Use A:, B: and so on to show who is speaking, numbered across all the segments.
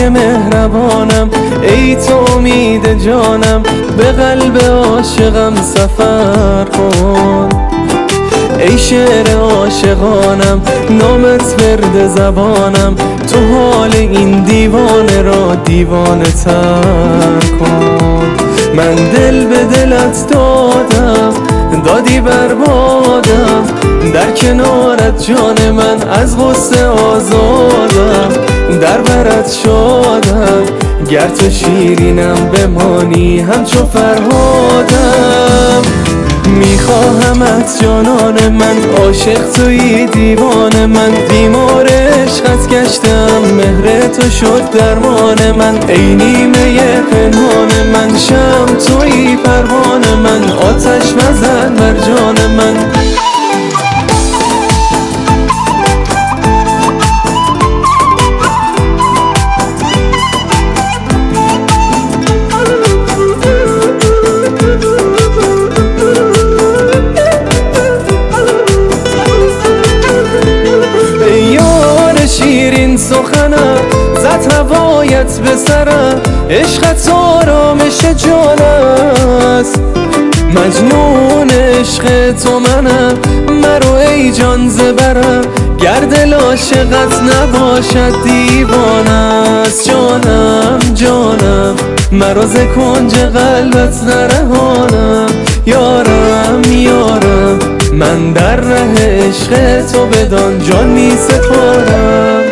A: زیبای مهربانم، ای تو امید جانم، به قلب عاشقم سفر کن. ای شعر عاشقانم، نامت ورد زبانم، تو حال این دیوانه را دیوانه تر کن. من دل به دلت دادم، دادی بربادم، در کنارت جان من از غصه آزادم، در برت شادم، گر تو شیرینم بمانی همچو فرهادم. میخواهمت جانان من، عاشق تویی دیوان من، بیمار عشقت گشتم، مهر تو شد درمان من. ای نیمه پنهان من، شمع تویی پروانه من، آتش مزن بر جان من. شیرین سخنم زد هوایت به سرم، عشقت آرامش جان است، مجنون عشق تو منم، مرو ای جان زبرم، گر دل عاشقت نباشد دیوانه است. جانم جانم، مرو ز کنج قلبت نرهانم، یارم یارم، من در ره عشق تو بدان جان می سپارم.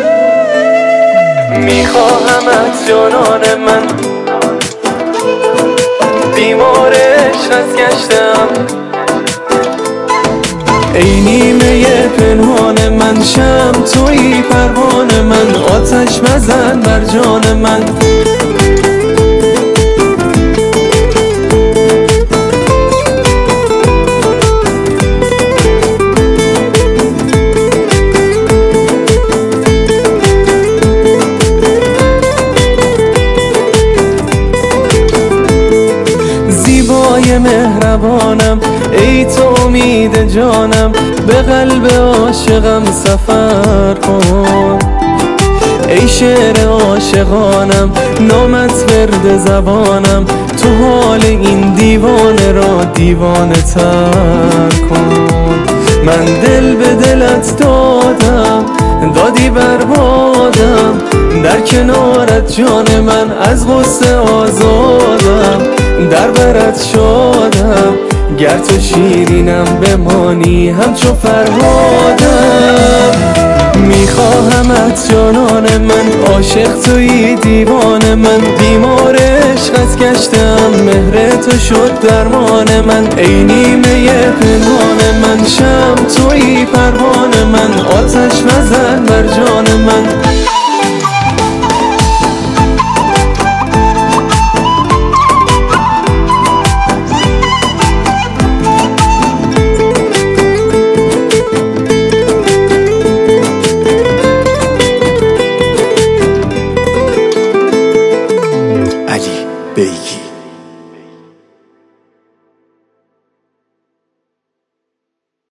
A: میخواهمت جانان من، بیمار عشقت گشتم، ای نیمه پنهان من، شمع تویی پروانه من، آتش مزن بر جان من. زیبای مهربانم، ای تو امید جانم، به قلب عاشقم سفر کن. ای شعر عاشقانم، نامت ورد زبانم، تو حال این دیوانه را دیوانه تر کن. من دل به دلت دادم، دادی بربادم، در کنارت جان من از غصه آزادم، در برت شادم، گر تو شیرینم بمانی همچو فرهادم. میخواهمت جانان من، عاشق تویی دیوان من، بیمار عشقت گشتم، مهر تو شد درمان من. ای نیمه پنهان من، شمع تویی پروانه من، آتش مزن بر جان من.